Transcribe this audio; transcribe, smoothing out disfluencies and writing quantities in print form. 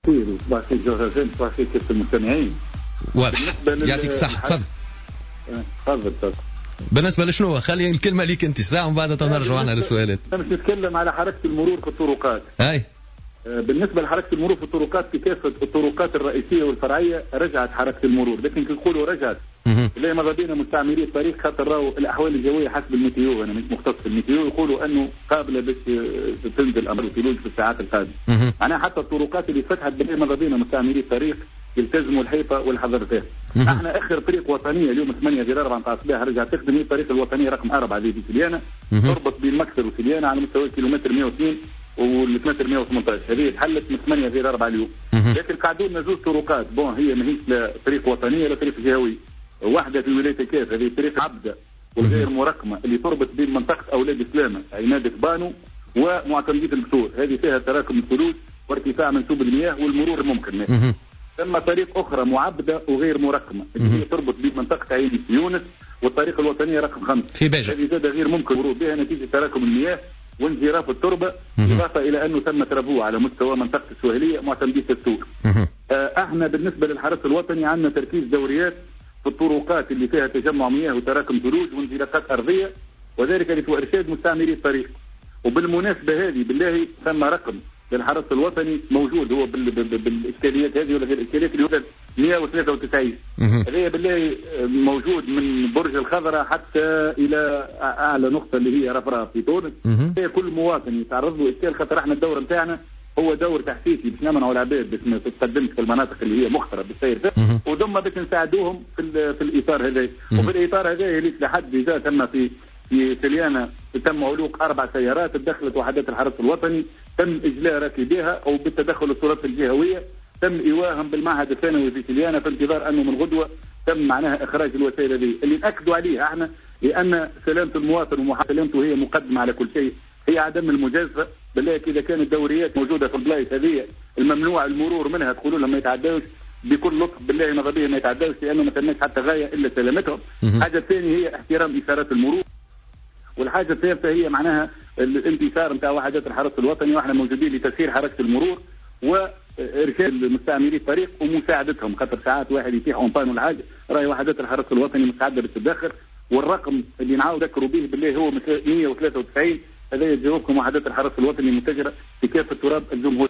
خير وصباح الخير جوهرين صباح الخير كيف المستمعين. واضح يعطيك الصحة. تفضل. بالنسبة لشنو خلي الكلمة ليك انت ساعة ومن بعد نرجع احنا للسؤالات. انا مش نتكلم على حركة المرور في الطرقات. اي بالنسبة لحركة المرور في الطرقات في كافة الطرقات الرئيسية والفرعية رجعت حركة المرور، لكن كنقولوا رجعت اللي ماذا بينا مستعملي الطريق خاطر راهو الاحوال الجويه حسب الميتيو، انا مش مختص في الميتيو، يقولوا انه قابله باش تنزل امر الثلوج في الساعات القادمه. معناها حتى الطرقات اللي فتحت باللي ماذا بينا مستعملي الطريق يلتزموا الحيطه والحذر فيها. احنا اخر طريق وطنيه اليوم 8/4 الصباح رجعت تخدم هي الطريق الوطنيه رقم 4 هذه في سليانه، تربط بين مكسر وسليانه على مستوى كيلومتر 102 والكيلومتر 118، هذه تحلت من 8/4 اليوم. لكن قاعدين لنا زوج طرقات بون هي ماهيش لا طريق وطنيه ولا طريق جهوي، واحدة في ولاية كاف هذه طريق عبدة والغير مرقمة اللي تربط بين منطقة أولاد سلامة عماد بانو ومعتمدية البثور، هذه فيها تراكم الثلوج وارتفاع منسوب المياه والمرور ممكن. ثم طريق أخرى معبدة وغير مرقمة اللي هي تربط بين منطقة عين يونس والطريق الوطنية رقم 5 في باجة، هذه زاد غير ممكن المرور بها نتيجة تراكم المياه وانجراف التربة، إضافة إلى أنه تم تربوه على مستوى منطقة السوهلية معتمدية البثور. احنا بالنسبة للحرس الوطني عندنا تركيز دوريات في الطرقات اللي فيها تجمع مياه وتراكم ثلوج وانزلاقات أرضية، وذلك لإرشاد مستعملي الطريق. وبالمناسبة هذه بالله ثم رقم للحرس الوطني موجود هو بالإشكاليات هذه ولا الإشكاليات اللي هو 193 هذه بالله موجود من برج الخضراء حتى إلى أعلى نقطة اللي هي رفراف في تونس. هي كل مواطن يتعرض له إشكال خاطر احنا الدور نتاعنا هو دور تحسيسي باش نمنعوا العباد باش ما تتقدمش في المناطق اللي هي مخترة بالسير فيها، وثم باش نساعدوهم في الإطار هذا. وفي الإطار هذا اللي لحد جاء تم في سليانة تم علوق 4 سيارات تدخلت وحدات الحرس الوطني، تم إجلاء راكبيها أو بالتدخل السلطات الجهوية، تم إيواهم بالمعهد الثانوي في سليانة في انتظار أنه من غدوة تم معناها إخراج الوسائل هذه اللي نأكدوا عليها احنا، لأن سلامة المواطن ومحاسبته هي مقدمة على كل شيء، هي عدم المجازفة. بالله إذا كانت الدوريات موجودة في البلايص هذه الممنوع المرور منها تقولوا لهم ما يتعداوش بكل لطف، بالله ما غبيه ما يتعداوش لأنه ما كناش حتى غاية إلا سلامتهم. الحاجة الثانية هي احترام إشارات المرور، والحاجة الثالثة هي معناها الانتصار نتاع وحدات الحرس الوطني، واحنا موجودين لتسيير حركة المرور وإرشاد مستعملي الطريق ومساعدتهم، خاطر ساعات واحد يتيح أونطان ولا حاجة راهي وحدات الحرس الوطني مستعدة بالتدخل. والرقم اللي نعاود نذكروا به بالله هو 193، هذا يجاوبكم وحدات الحرس الوطني المتجرة في كافة تراب الجمهورية.